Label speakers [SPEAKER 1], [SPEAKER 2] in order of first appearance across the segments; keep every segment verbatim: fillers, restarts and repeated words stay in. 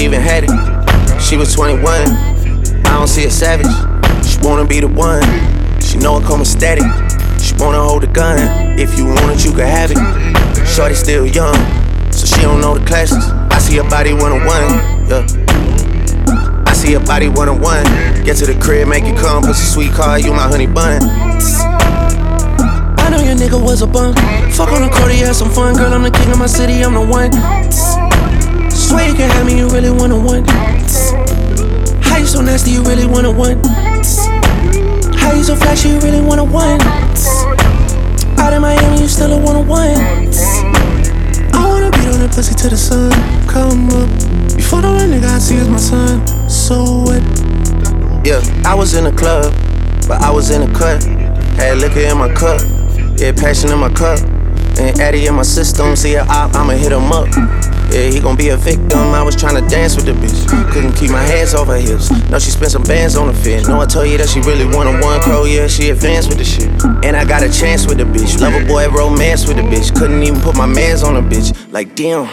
[SPEAKER 1] even had it. She was twenty-one, I don't see a savage. She wanna be the one, she know it come with static. She wanna hold the gun, if you want it you can have it. Shorty still young, so she don't know the classics. I see her body one-on-one, yeah. I see her body one-on-one. Get to the crib, make it come, pussy sweet car, you my honey bun. I know your nigga was a bum. Fuck on the court, he had some fun. Girl, I'm the king of my city, I'm the one. Swear you can have me, you really one-on-one. How you so nasty, you really one-on-one. How you so flashy, you really one-on-one. Out in Miami, you still a one-on-one. I wanna beat on that pussy till the sun come up. Before the one nigga I see is my son. So what? Yeah, I was in the club, but I was in the cut. Had liquor in my cup, yeah, passion in my cup. And Addy in my system, see a op, I'ma hit him up. Yeah, he gon' be a victim. I was tryna dance with the bitch, couldn't keep my hands off her hips. No, she spent some bands on the fit. No, I told you that she really one-on-one crow. Yeah, she advanced with the shit. And I got a chance with the bitch. Love a boy, romance with the bitch. Couldn't even put my mans on the bitch. Like, damn.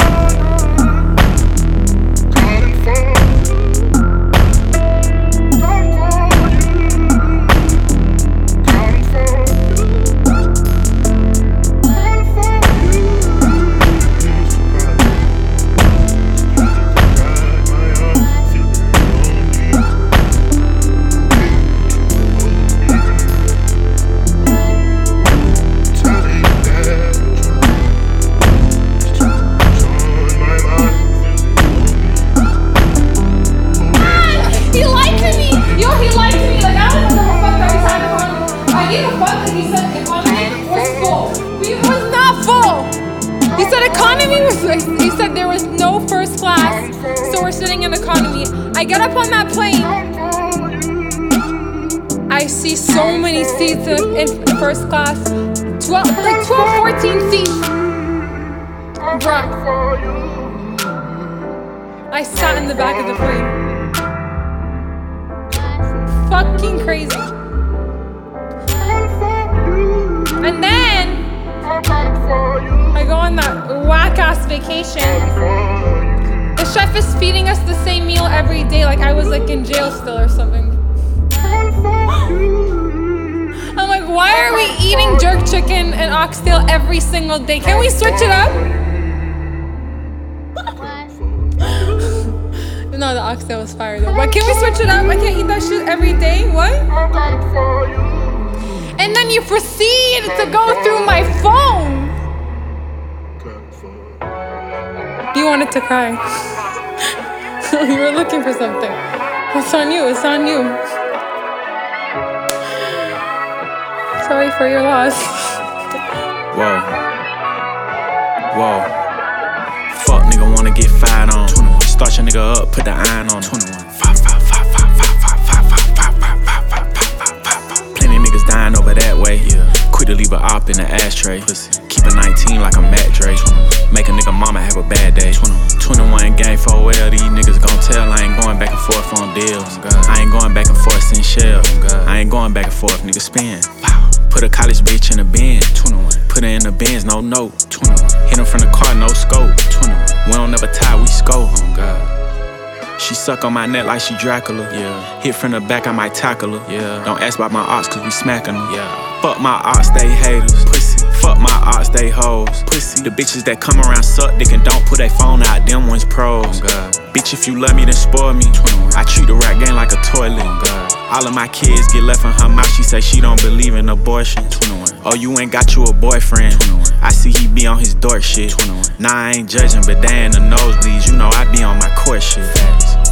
[SPEAKER 2] He said there was no first class, so we're sitting in economy. I get up on that plane. I see so many seats in, in first class. twelve, like twelve, fourteen seats. Bruh. I sat in the back of the plane. Fucking crazy. And then I go on that whack-ass vacation. The chef is feeding us the same meal every day, like I was like in jail still or something. I'm like, why are we eating jerk chicken and oxtail every single day? Can we switch it up? No, the oxtail was fire though. But can we switch it up? I can't eat that shit every day. What? And then you proceed to go through my phone. You wanted to cry. You were looking for something. It's on you, it's on you. Sorry for your loss.
[SPEAKER 3] Whoa. Whoa. Fuck nigga wanna get fired on. twenty-one. Start your nigga up, put the iron on. twenty-one. Five, five, five, five, five, five, five, five, five, five, five, five, five. Plenty niggas dying over that way. Yeah. Quit to leave a op in the ashtray. Pussy. Keep a nineteen like a Matt Dre. Make a nigga mama have a bad day. twenty-one gang for well, these niggas gon' tell. I ain't going back and forth on deals. I ain't going back and forth in shells. I ain't going back and forth, nigga spin. Put a college bitch in a bin. Put her in the bins, no note. Hit him from the car, no scope. We don't never tie, we scope. She suck on my neck like she Dracula. Yeah. Hit from the back, I might tackle her. Yeah. Don't ask about my ops, cause we smacking them. Yeah. Fuck my ops, they haters. Pussy. Fuck my ops, they hoes. Pussy. The bitches that come around suck dick and don't put their phone out, them ones pros. Oh, bitch, if you love me, then spoil me. twenty-one. I treat the rap game like a toilet. Oh, all of my kids get left in her mouth, she say she don't believe in abortion. twenty-one. Oh, you ain't got you a boyfriend. twenty-one. I see he be on his dork shit. twenty-one. Nah, I ain't judging, but they in the nosebleeds, you know I be on my court shit. Facts.